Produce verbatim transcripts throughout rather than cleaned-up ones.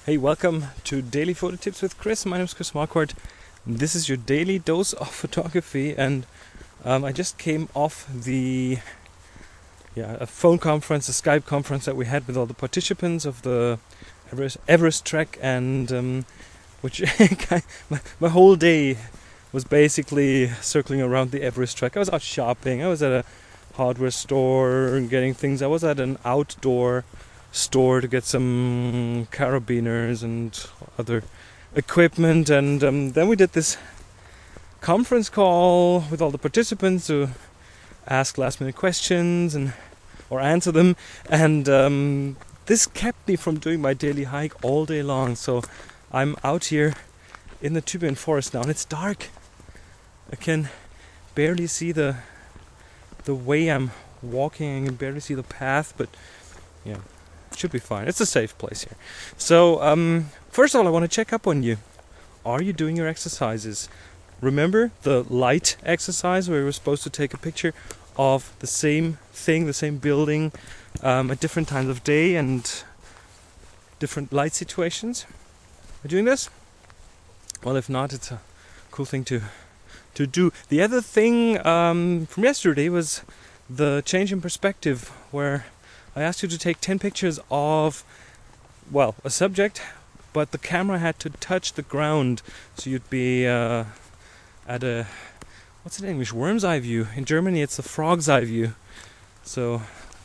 Hey, welcome to Daily Photo Tips with Chris. My name is Chris Marquardt. This is your daily dose of photography, and um, I just came off the yeah a phone conference, a Skype conference that we had with all the participants of the Everest, Everest trek, and um, which my, my whole day was basically circling around the Everest trek. I was out shopping. I was at a hardware store and getting things. I was at an outdoor store to get some carabiners and other equipment, and um, then we did this conference call with all the participants to ask last minute questions and or answer them, and um, this kept me from doing my daily hike all day long. So I'm out here in the Tübingen forest now, and it's dark. I can barely see the the way I'm walking. I can barely see the path, but yeah, should be fine. It's a safe place here. So um, first of all, I want to check up on you. Are you doing your exercises? Remember the light exercise where we were supposed to take a picture of the same thing, the same building, um, at different times of day and different light situations? Are you doing this? Well, if not, it's a cool thing to to do. The other thing um, from yesterday was the change in perspective, where I asked you to take ten pictures of, well, a subject, but the camera had to touch the ground, so you'd be uh, at a, what's it in English, worm's eye view. In Germany it's the frog's eye view. So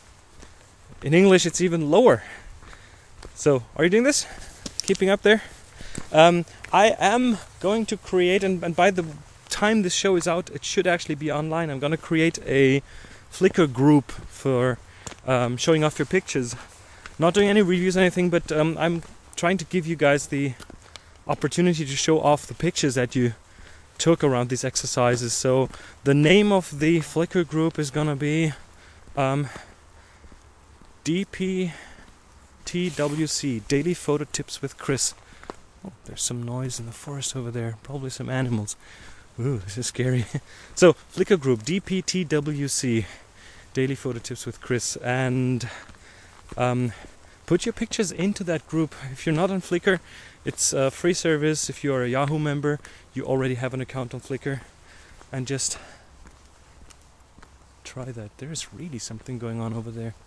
in English it's even lower. So are you doing this? Keeping up there? Um, I am going to create, and, and by the time this show is out, it should actually be online. I'm going to create a Flickr group for Um, showing off your pictures. Not doing any reviews or anything, but um, I'm trying to give you guys the opportunity to show off the pictures that you took around these exercises. So the name of the Flickr group is gonna be um, D P T W C, Daily Photo Tips with Chris. Oh, there's some noise in the forest over there, probably some animals. Ooh, this is scary. So Flickr group, D P T W C, Daily Photo Tips with Chris, and um, put your pictures into that group. If you're not on Flickr, it's a free service. If you're a Yahoo member, you already have an account on Flickr, and just try that. There's really something going on over there.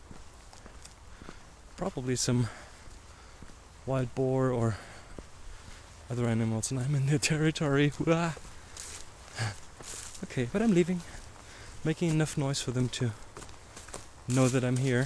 Probably some wild boar or other animals, and I'm in their territory. Wah! Okay, but I'm leaving. Making enough noise for them to know that I'm here.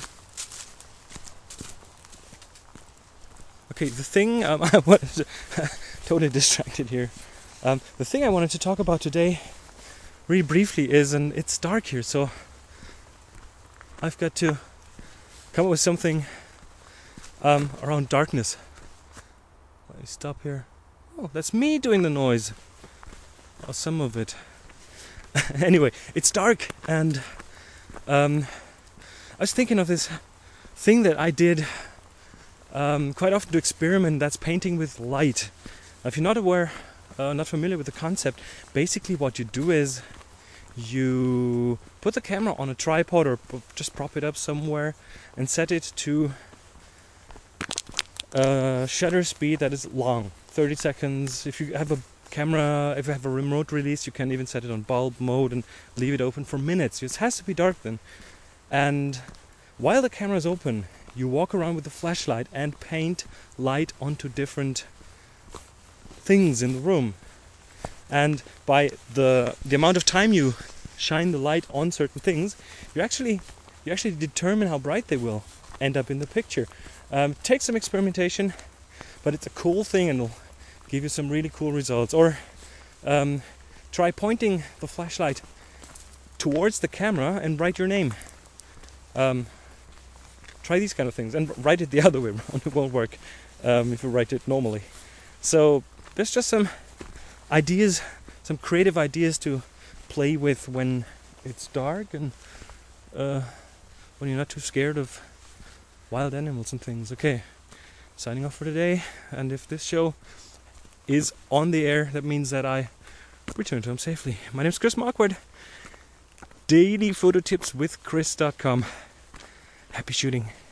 Okay, the thing um, I wanted to totally distracted here. Um, the thing I wanted to talk about today, really briefly, is, and it's dark here, so I've got to come up with something um, around darkness. Let me stop here. Oh, that's me doing the noise. Or some of it. Anyway, it's dark, and um, I was thinking of this thing that I did um, quite often to experiment. That's painting with light. Now, if you're not aware, uh, not familiar with the concept, basically what you do is you put the camera on a tripod or p- just prop it up somewhere and set it to a shutter speed that is long, thirty seconds. If you have a camera, if you have a remote release, you can even set it on bulb mode and leave it open for minutes. It has to be dark then. And while the camera is open, you walk around with the flashlight and paint light onto different things in the room. And by the the amount of time you shine the light on certain things, you actually you actually determine how bright they will end up in the picture. Um, take some experimentation, but it's a cool thing, and it'll give you some really cool results. Or um, try pointing the flashlight towards the camera and write your name. Um, try these kind of things, and write it the other way around. It won't work um, if you write it normally. So there's just some ideas, some creative ideas to play with when it's dark, and uh, when you're not too scared of wild animals and things. Okay, signing off for today, and if this show is on the air, that means that I return to home safely. My name's Chris Marquardt. Daily Photo Tips with Chris dot com. Happy shooting.